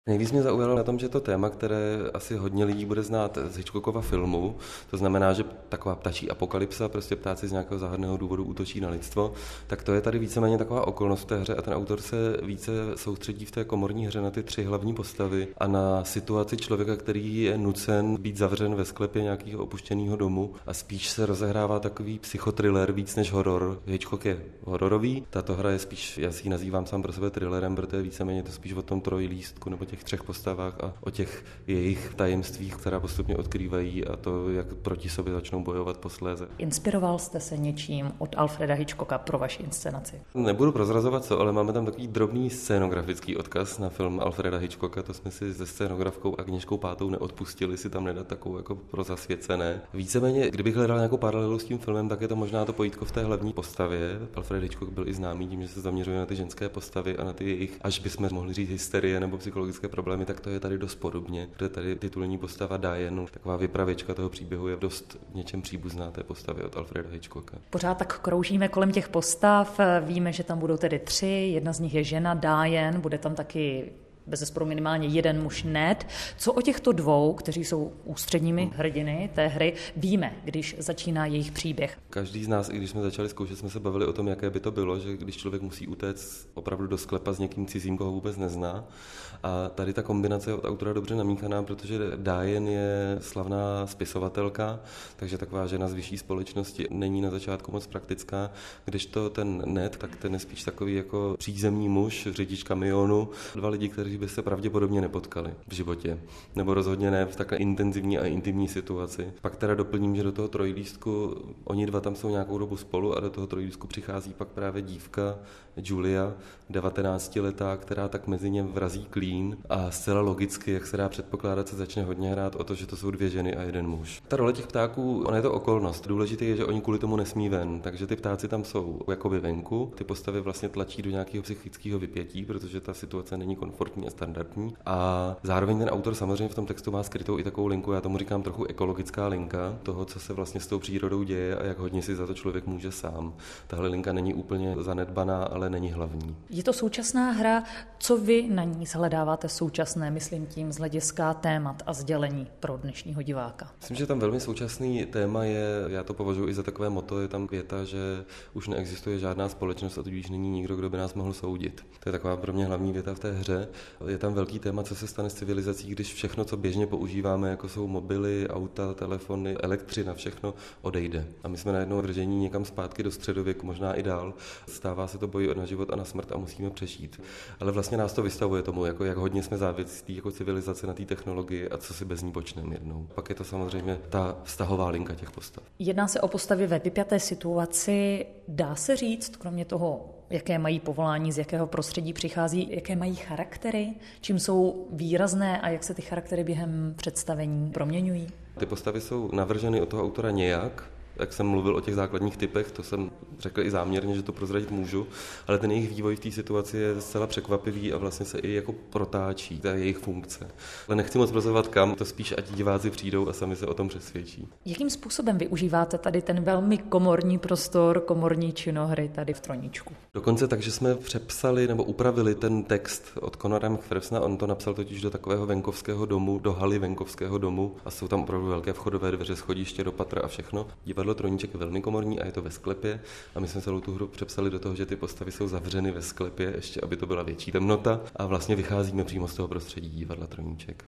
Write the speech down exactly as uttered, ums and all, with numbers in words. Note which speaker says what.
Speaker 1: Nejvíc mě zaujalo na tom, že to téma, které asi hodně lidí bude znát z Hitchcockova filmu, to znamená, že taková ptačí apokalypsa, prostě ptáci z nějakého záhadného důvodu útočí na lidstvo, tak to je tady víceméně taková okolnost v té hře a ten autor se více soustředí v té komorní hře na ty tři hlavní postavy a na situaci člověka, který je nucen být zavřen ve sklepě nějakého opuštěného domu a spíš se rozehrává takový psychotriller víc než horor. Hitchcock je hororový, tato hra je spíš, já si ji nazývám sám pro sebe thrillerem, protože víceméně to spíš o tom trojlístku nebo těch třech postavách a o těch jejich tajemstvích, která postupně odkrývají a to, jak proti sobě začnou bojovat posléze.
Speaker 2: Inspiroval jste se něčím od Alfreda Hitchcocka pro vaši inscenaci?
Speaker 1: Nebudu prozrazovat co, ale máme tam takový drobný scénografický odkaz na film Alfreda Hitchcocka, to jsme si se scénografkou Agněškou Pátou neodpustili si tam nedat takovou jako pro zasvěcené. Víceméně, kdybych hledal nějakou paralelu s tím filmem, tak je to možná to pojítko v té hlavní postavě. Alfred Hitchcock byl i známý tím, že se zaměřuje na ty ženské postavy a na ty jejich, až bychom mohli říct hysterie nebo psychologické problémy, tak to je tady dost podobně, protože tady titulní postava Diane, taková vypravěčka toho příběhu, je dost v něčem příbuzná té postavy od Alfreda Hitchcocka.
Speaker 2: Pořád tak kroužíme kolem těch postav, víme, že tam budou tedy tři, jedna z nich je žena Diane, bude tam taky bezesporu minimálně jeden muž Ned. Co o těchto dvou, kteří jsou ústředními hrdiny té hry, víme, když začíná jejich příběh?
Speaker 1: Každý z nás, i když jsme začali zkoušet, jsme se bavili o tom, jaké by to bylo, že když člověk musí utéct opravdu do sklepa s někým cizím, koho vůbec nezná. A tady ta kombinace je od autora dobře namíchaná, protože Diane je slavná spisovatelka, takže taková žena z vyšší společnosti není na začátku moc praktická, kdežto ten Ned, tak ten je spíš takový jako přízemní muž, řidič kamionu, dva lidi, kteří by se pravděpodobně nepotkali v životě, nebo rozhodně ne v takhle intenzivní a intimní situaci. Pak teda doplním, že do toho trojlístku, oni dva tam jsou nějakou dobu spolu a do toho trojlístku přichází pak právě dívka Julia, devatenáctiletá, která tak mezi ně vrazí klín a zcela logicky, jak se dá předpokládat, se začne hodně hrát o to, že to jsou dvě ženy a jeden muž. Ta role těch ptáků, ona je to okolnost. Důležité je, že oni kvůli tomu nesmí ven, takže ty ptáci tam jsou jakoby venku, ty postavy vlastně tlačí do nějakého psychického vypětí, protože ta situace není komfortní a standardní. A zároveň ten autor samozřejmě v tom textu má skrytou i takovou linku, já tomu říkám trochu ekologická linka toho, co se vlastně s tou přírodou děje a jak hodně si za to člověk může sám. Tahle linka není úplně zanedbaná, ale není hlavní.
Speaker 2: Je to současná hra, co vy na ní shledáváte současné, myslím tím z hlediska témat a sdělení pro dnešního diváka?
Speaker 1: Myslím, že tam velmi současný téma je, já to považuji i za takové motto, je tam věta, že už neexistuje žádná společnost a tudíž není nikdo, kdo by nás mohl soudit. To je taková pro mě hlavní věta v té hře. Je tam velký téma, co se stane s civilizací, když všechno, co běžně používáme, jako jsou mobily, auta, telefony, elektřina, všechno odejde. A my jsme najednou vržení někam zpátky do středověku, možná i dál. Stává se to boj na život a na smrt a musíme přežít. Ale vlastně nás to vystavuje tomu, jako jak hodně jsme závislí jako civilizace na té technologii a co si bez ní počneme jednou. Pak je to samozřejmě ta vztahová linka těch postav.
Speaker 2: Jedná se o postavy ve vypjaté situaci. Dá se říct, kromě toho, jaké mají povolání, z jakého prostředí přichází, jaké mají charaktery, čím jsou výrazné a jak se ty charaktery během představení proměňují?
Speaker 1: Ty postavy jsou navrženy od toho autora nějak. Jak jsem mluvil o těch základních typech, to jsem řekl i záměrně, že to prozradit můžu, ale ten jejich vývoj v té situaci je zcela překvapivý a vlastně se i jako protáčí, ta jejich funkce. Ale nechci moc prozrazovat kam, to spíš ať diváci přijdou a sami se o tom přesvědčí.
Speaker 2: Jakým způsobem využíváte tady ten velmi komorní prostor, komorní činohry tady v Troníčku?
Speaker 1: Dokonce tak, že jsme přepsali nebo upravili ten text od Conora McPhersona, on to napsal totiž do takového venkovského domu, do haly venkovského domu a jsou tam opravdu velké vchodové dveře, schodiště do patra a všechno. Divadlo Troníček je velmi komorní a je to ve sklepě a my jsme celou tu hru přepsali do toho, že ty postavy jsou zavřeny ve sklepě, ještě aby to byla větší temnota a vlastně vycházíme přímo z toho prostředí divadla Troníček.